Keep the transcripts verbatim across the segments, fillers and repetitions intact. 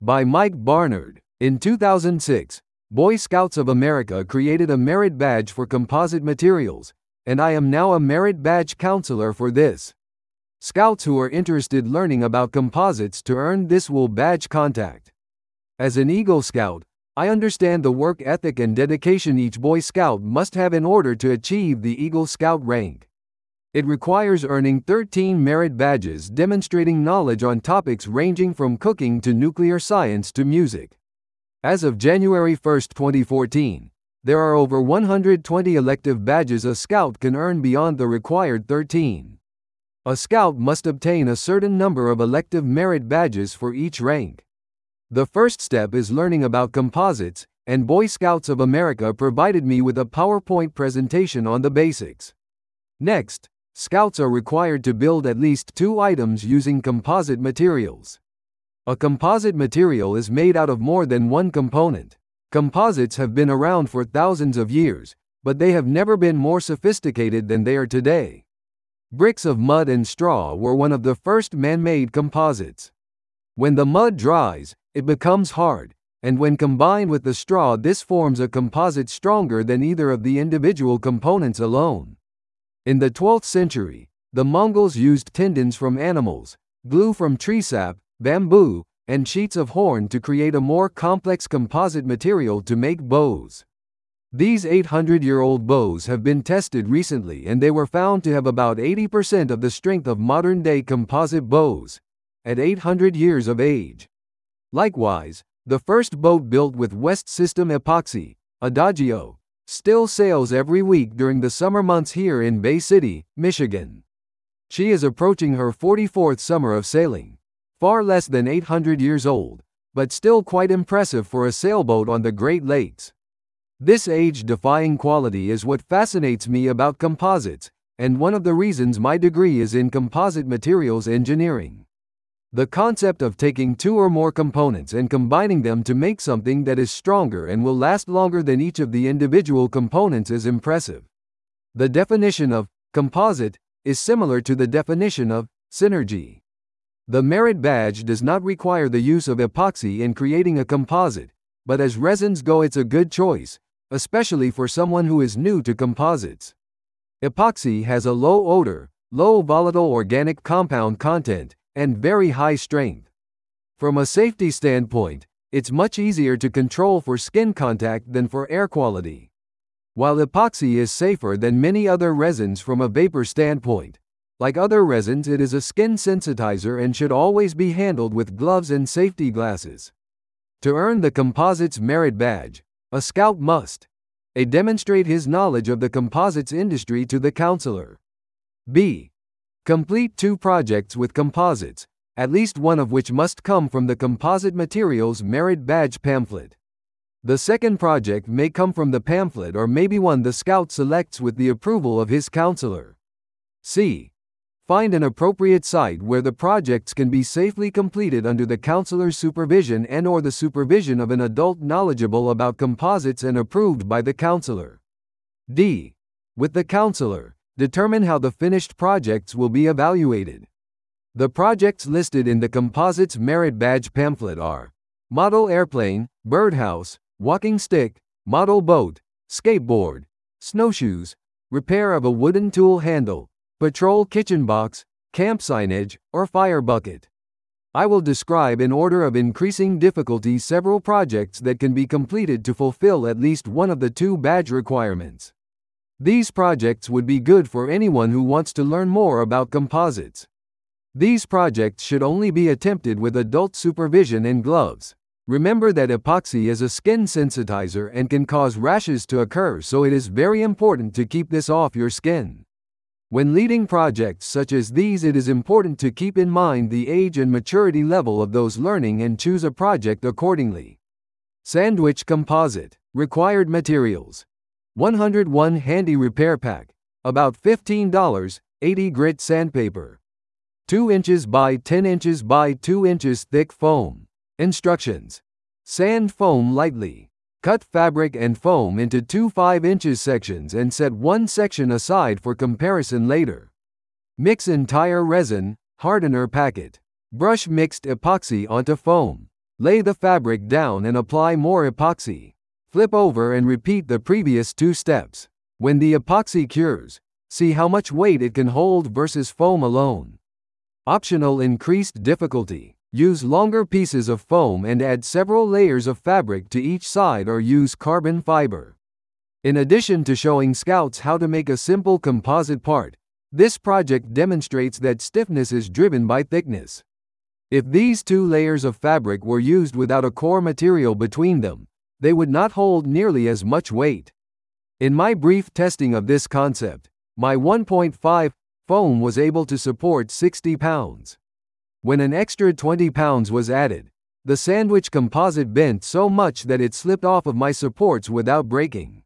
By Mike Barnard. In two thousand six, Boy Scouts of America created a merit badge for composite materials, and I am now a merit badge counselor for this. Scouts who are interested learning about composites to earn this will badge contact. As an Eagle Scout, I understand the work ethic and dedication each Boy Scout must have in order to achieve the Eagle Scout rank. It requires earning thirteen merit badges demonstrating knowledge on topics ranging from cooking to nuclear science to music. As of January first, twenty fourteen, there are over one hundred twenty elective badges a Scout can earn beyond the required thirteen. A Scout must obtain a certain number of elective merit badges for each rank. The first step is learning about composites, and Boy Scouts of America provided me with a PowerPoint presentation on the basics. Next, Scouts are required to build at least two items using composite materials. A composite material is made out of more than one component. Composites have been around for thousands of years, but they have never been more sophisticated than they are today. Bricks of mud and straw were one of the first man-made composites. When the mud dries, it becomes hard, and when combined with the straw, this forms a composite stronger than either of the individual components alone. In the twelfth century, the Mongols used tendons from animals, glue from tree sap, bamboo, and sheets of horn to create a more complex composite material to make bows. These eight hundred year old bows have been tested recently and they were found to have about eighty percent of the strength of modern-day composite bows, at eight hundred years of age. Likewise, the first boat built with West System epoxy, Adagio, still sails every week during the summer months here in Bay City, Michigan. She is approaching her forty-fourth summer of sailing, far less than eight hundred years old, but still quite impressive for a sailboat on the Great Lakes. This age-defying quality is what fascinates me about composites, and one of the reasons my degree is in composite materials engineering. The concept of taking two or more components and combining them to make something that is stronger and will last longer than each of the individual components is impressive. The definition of composite is similar to the definition of synergy. The merit badge does not require the use of epoxy in creating a composite, but as resins go, it's a good choice, especially for someone who is new to composites. Epoxy has a low odor, low volatile organic compound content, and very high strength. From a safety standpoint, it's much easier to control for skin contact than for air quality. While epoxy is safer than many other resins from a vapor standpoint, like other resins, it is a skin sensitizer and should always be handled with gloves and safety glasses. To earn the composites merit badge, a Scout must A. Demonstrate his knowledge of the composites industry to the counselor. B. Complete two projects with composites, at least one of which must come from the Composite Materials Merit Badge pamphlet. The second project may come from the pamphlet or maybe one the Scout selects with the approval of his counselor. C. Find an appropriate site where the projects can be safely completed under the counselor's supervision and or the supervision of an adult knowledgeable about composites and approved by the counselor. D. With the counselor, determine how the finished projects will be evaluated. The projects listed in the Composites Merit Badge pamphlet are model airplane, birdhouse, walking stick, model boat, skateboard, snowshoes, repair of a wooden tool handle, patrol kitchen box, camp signage, or fire bucket. I will describe in order of increasing difficulty several projects that can be completed to fulfill at least one of the two badge requirements. These projects would be good for anyone who wants to learn more about composites. These projects should only be attempted with adult supervision and gloves. Remember that epoxy is a skin sensitizer and can cause rashes to occur, so it is very important to keep this off your skin. When leading projects such as these, it is important to keep in mind the age and maturity level of those learning and choose a project accordingly. Sandwich composite. Required materials: one hundred one handy repair pack, about fifteen dollars, eighty grit sandpaper, two inches by ten inches by two inches thick foam. Instructions: sand foam lightly. Cut fabric and foam into two five inches sections and set one section aside for comparison later. Mix entire resin, hardener packet. Brush mixed epoxy onto foam. Lay the fabric down and apply more epoxy. Flip over and repeat the previous two steps. When the epoxy cures, see how much weight it can hold versus foam alone. Optional increased difficulty. Use longer pieces of foam and add several layers of fabric to each side or use carbon fiber. In addition to showing Scouts how to make a simple composite part, this project demonstrates that stiffness is driven by thickness. If these two layers of fabric were used without a core material between them, they would not hold nearly as much weight. In my brief testing of this concept, my one point five foam was able to support sixty pounds. When an extra twenty pounds was added, the sandwich composite bent so much that it slipped off of my supports without breaking.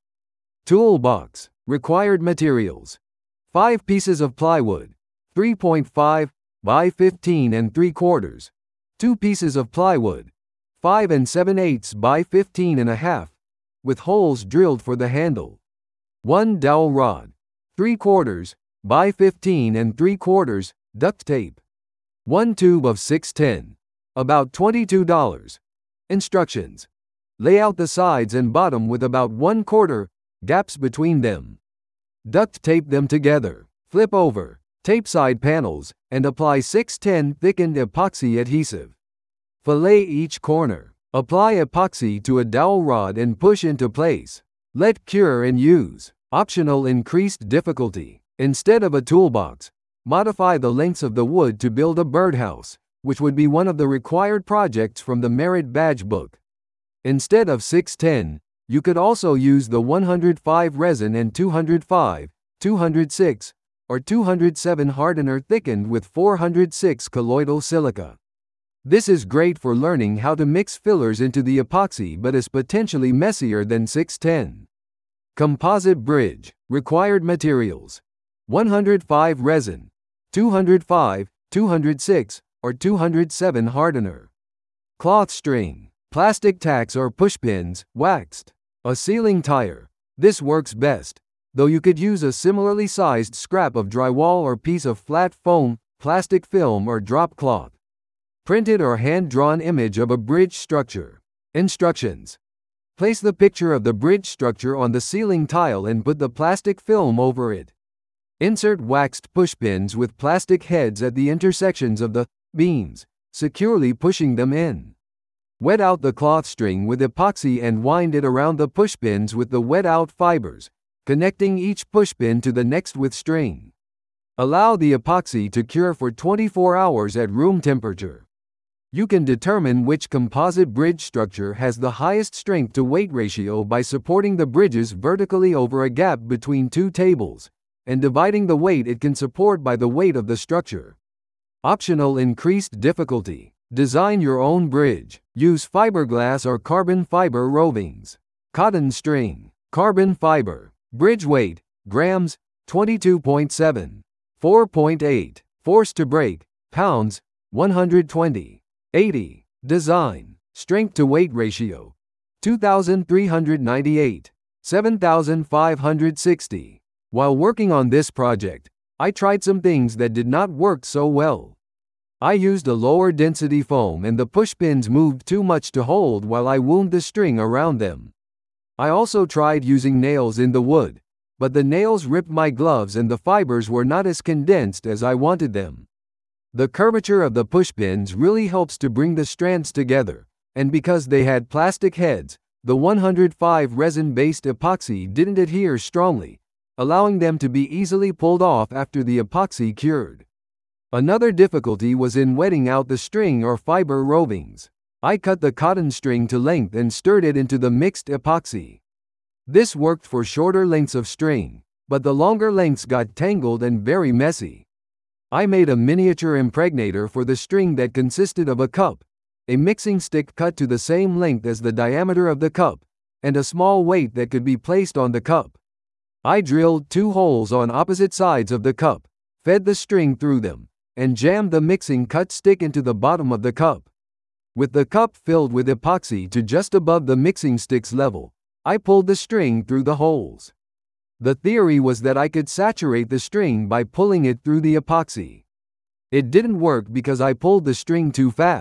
Toolbox. Required materials: five pieces of plywood, three point five by fifteen and three quarters, two pieces of plywood, five and seven eighths by fifteen and a half, with holes drilled for the handle, one dowel rod, three quarters by fifteen and three quarters, duct tape, one tube of six ten, about twenty-two dollars. Instructions: lay out the sides and bottom with about one quarter gaps between them. Duct tape them together. Flip over, tape side panels, and apply six ten thickened epoxy adhesive. Fillet each corner. Apply epoxy to a dowel rod and push into place. Let cure and use. Optional increased difficulty. Instead of a toolbox, modify the lengths of the wood to build a birdhouse, which would be one of the required projects from the Merit Badge book. Instead of six ten, you could also use the one hundred five resin and two hundred five, two hundred six, or two hundred seven hardener thickened with four hundred six colloidal silica. This is great for learning how to mix fillers into the epoxy but is potentially messier than six ten. Composite bridge. Required materials: one hundred five resin, two hundred five, two hundred six, or two hundred seven hardener. Cloth string, plastic tacks or pushpins, waxed. A ceiling tire. This works best, though you could use a similarly sized scrap of drywall or piece of flat foam, plastic film or drop cloth. Printed or hand-drawn image of a bridge structure. Instructions: place the picture of the bridge structure on the ceiling tile and put the plastic film over it. Insert waxed pushpins with plastic heads at the intersections of the beams, securely pushing them in. Wet out the cloth string with epoxy and wind it around the pushpins with the wet-out fibers, connecting each pushpin to the next with string. Allow the epoxy to cure for twenty-four hours at room temperature. You can determine which composite bridge structure has the highest strength-to-weight ratio by supporting the bridges vertically over a gap between two tables, and dividing the weight it can support by the weight of the structure. Optional increased difficulty. Design your own bridge. Use fiberglass or carbon fiber rovings. Cotton string. Carbon fiber. Bridge weight, grams, twenty-two point seven. four point eight. Force to break, pounds, one hundred twenty. eighty. Design. Strength to weight ratio, two thousand three hundred ninety-eight. seven thousand five hundred sixty. While working on this project, I tried some things that did not work so well. I used a lower density foam and the pushpins moved too much to hold while I wound the string around them. I also tried using nails in the wood, but the nails ripped my gloves and the fibers were not as condensed as I wanted them. The curvature of the pushpins really helps to bring the strands together, and because they had plastic heads, the one hundred five resin-based epoxy didn't adhere strongly, allowing them to be easily pulled off after the epoxy cured. Another difficulty was in wetting out the string or fiber rovings. I cut the cotton string to length and stirred it into the mixed epoxy. This worked for shorter lengths of string, but the longer lengths got tangled and very messy. I made a miniature impregnator for the string that consisted of a cup, a mixing stick cut to the same length as the diameter of the cup, and a small weight that could be placed on the cup. I drilled two holes on opposite sides of the cup, fed the string through them, and jammed the mixing cut stick into the bottom of the cup. With the cup filled with epoxy to just above the mixing stick's level, I pulled the string through the holes. The theory was that I could saturate the string by pulling it through the epoxy. It didn't work because I pulled the string too fast,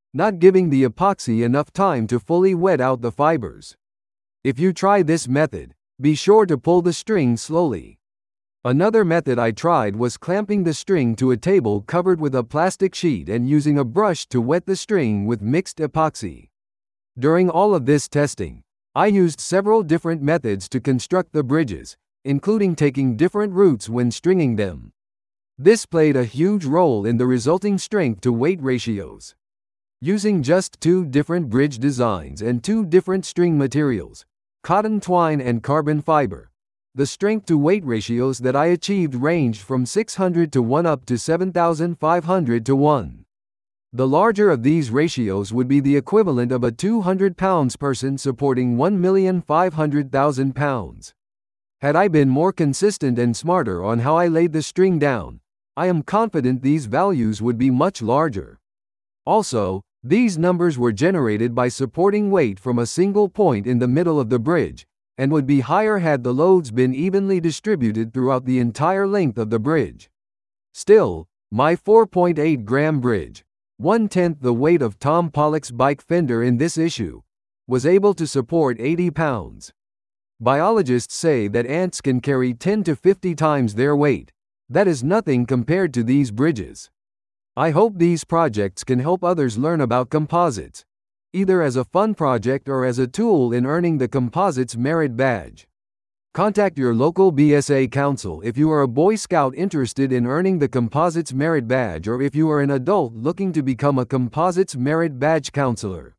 not giving the epoxy enough time to fully wet out the fibers. If you try this method, be sure to pull the string slowly. Another method I tried was clamping the string to a table covered with a plastic sheet and using a brush to wet the string with mixed epoxy. During all of this testing, I used several different methods to construct the bridges, including taking different routes when stringing them. This played a huge role in the resulting strength-to-weight ratios. Using just two different bridge designs and two different string materials, cotton twine and carbon fiber, the strength-to-weight ratios that I achieved ranged from six hundred to one up to seven thousand five hundred to one. The larger of these ratios would be the equivalent of a two hundred pounds person supporting one million five hundred thousand pounds. Had I been more consistent and smarter on how I laid the string down, I am confident these values would be much larger. Also, these numbers were generated by supporting weight from a single point in the middle of the bridge, and would be higher had the loads been evenly distributed throughout the entire length of the bridge. Still, my four point eight gram bridge, one-tenth the weight of Tom Pollock's bike fender in this issue, was able to support eighty pounds. Biologists say that ants can carry ten to fifty times their weight. That is nothing compared to these bridges. I hope these projects can help others learn about composites, either as a fun project or as a tool in earning the Composites Merit Badge. Contact your local B S A council if you are a Boy Scout interested in earning the Composites Merit Badge or if you are an adult looking to become a Composites Merit Badge counselor.